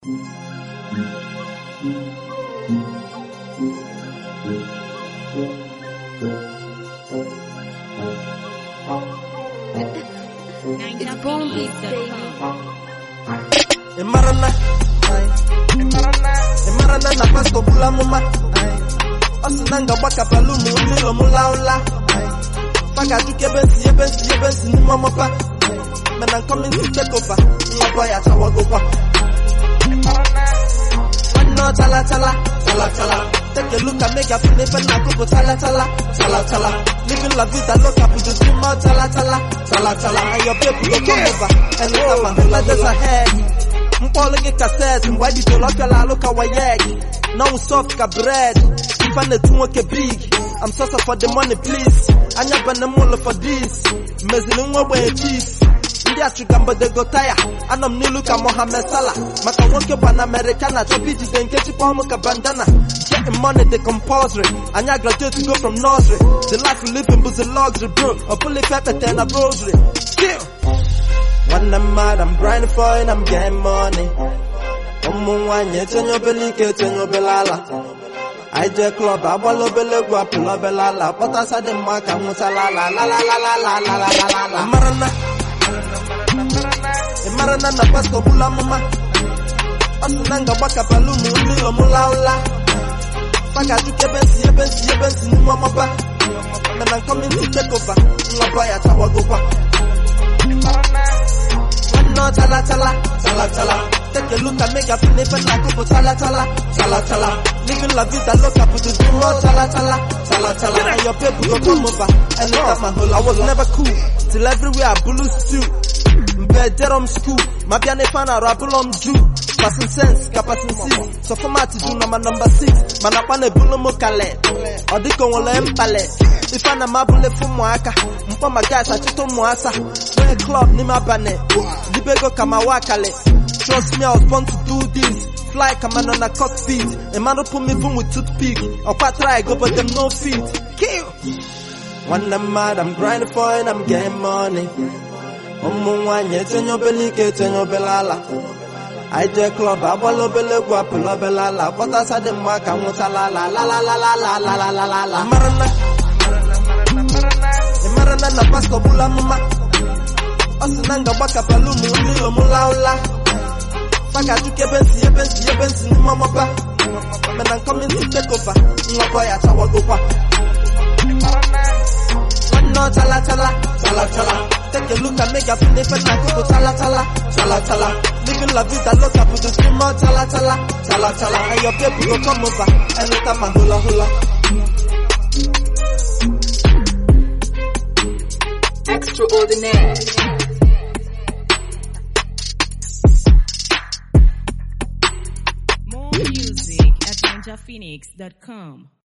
Emarana na pasto bula muma. Osinanga baka balumu nilo mulaula. Faga duke bensi ni mama pa. Man, I'm coming to take over. My boy at our go back. One no chala. Take a look at make a flip and I go chala. Living la vida loca, put the dream out chala. And your people go come over. And look at my brothers ahead. Mpolo get cassette, why did you look at wayeg? Now soft ka bread. If I need to big, I'm sorry for the money, please. I never know for this. Mezzilin way cheese. India chukamba de go tire. Anam ni luka Mohamed Salah. Maka wonke ban Americana. Chopiji den kechi pomo ka bandana. Getting money they compulsory. Anya graduate to go from nursery. The life we live in was a luxury, bro. A bully pepper and a rosary. Kill. When I'm mad, I'm grinding for it, I'm getting money. Omuwanye tenyo belike tenyo belala. I just club, I wallow belegua, pull up belala. But I said the mark, I'm la. Emarana na pasto bula mama. Osinanga baka balumu nilo mulaula. Faga duke bensi ni mama pa. Man, I'm coming to take over. My boy at our go back. One no chala. Take a look at make a flip and I go chala. Living la vida loca, put the dream out chala. And your people go come over. And look at my hole. I was never cool till everywhere I blew stew. Mbejerom school, mabiane fana rapulom Jew. Passing sense, passing sense. So format do number 6. Manapane bulu mokale. Odiko wole empale. If I'm a mabule for mwaka, mpoma guys achito mwasa. When a club ni mabane, libego kama wakale. Trust me, I was born to do this. Fly come on a cockpit. A man who put me boom with toothpick. Or pat try go but them no feet. Kill. When I'm mad, I'm grinding for it, I'm getting money. Omuwanye tenyo belike tenyo belala. I just club, I wallow belegua, pull up belala. But I said the mark, I'm la. Emarana na pasto bula muma. Osinanga baka balumu nilo mulaula. Faga duke bensi ni mama pa. Man, I'm coming to take over. My boy at our go back. One no chala. Take a look at make a flip and I go chala. Living la vida loca, put the dream out chala. And your people go come over. And look at my hula. Extraordinaire. More music at ninjaphoenix.com.